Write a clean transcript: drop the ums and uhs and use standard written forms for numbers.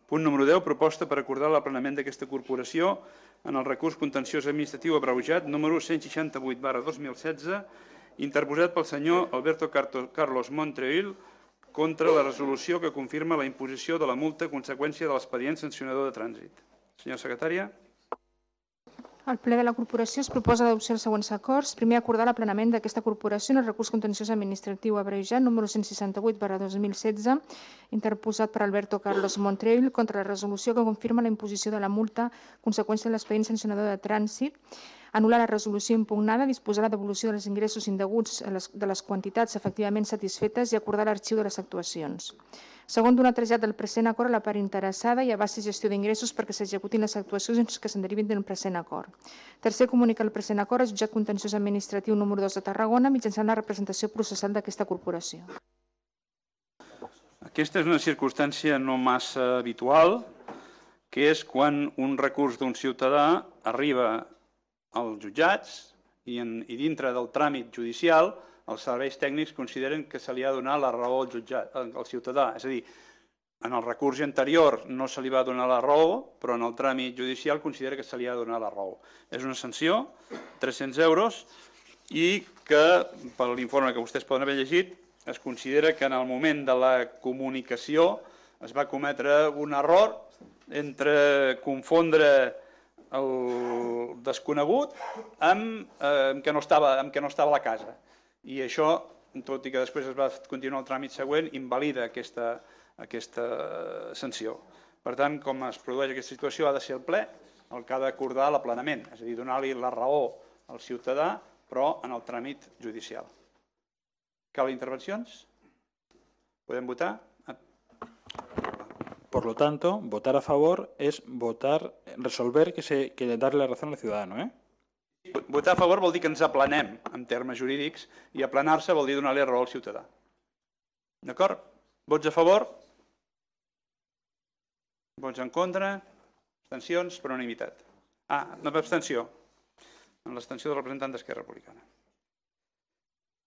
Punt número 10, proposta per acordar l'aplanament d'aquesta corporació en el recurs contenciós administratiu abreujat número 168/2016, interposat pel senyor Alberto Carlos Montreuil contra la resolució que confirma la imposició de la multa a conseqüència de l'expedient sancionador de trànsit. Senyora secretària. El ple de la corporació es proposa d'adopció els següents acords. Primer, acordar l'aplanament d'aquesta corporació en el recurs contenciós administratiu abreujat número 168/2016, interposat per Alberto Carlos Montreuil contra la resolució que confirma la imposició de la multa a conseqüència de l'expedient sancionador de trànsit, anul·lar la resolució impugnada, disposar la devolució dels ingressos indeguts de les quantitats efectivament satisfetes i acordar l'arxiu de les actuacions. Segon, donar trasllat del present acord a la part interessada i a base gestió d'ingressos perquè s'executin les actuacions que se'n derivin del present acord. Tercer, comunicar el present acord al jutjat contenciós administratiu número 2 de Tarragona mitjançant la representació processal d'aquesta corporació. Aquesta és una circumstància no massa habitual, que és quan un recurs d'un ciutadà arriba als jutjats i dintre del tràmit judicial els serveis tècnics consideren que se li ha donat la raó al ciutadà. És a dir, en el recurs anterior no se li va donar la raó, però en el tràmit judicial considera que se li ha donat la raó. És una sanció, 300 euros, i que, per l'informe que vostès poden haver llegit, es considera que en el moment de la comunicació es va cometre un error entre confondre el desconegut amb que no estava a la casa. I això, tot i que després es va continuar el tràmit següent, invalida aquesta sanció. Per tant, com es produeix aquesta situació, ha de ser el ple el que ha d'acordar l'aplanament, és a dir, donar-li la raó al ciutadà, però en el tràmit judicial. ¿Cal intervencions? ¿Podem votar? Por lo tanto, votar a favor es resolver que darle la razón al ciudadano, ¿eh? Votar a favor vol dir que ens aplanem en termes jurídics i aplanar-se vol dir donar-li raó al ciutadà. D'acord? Vots a favor? Vots en contra? Abstencions per unanimitat. No per abstenció. En l'abstenció del representant d'Esquerra Republicana.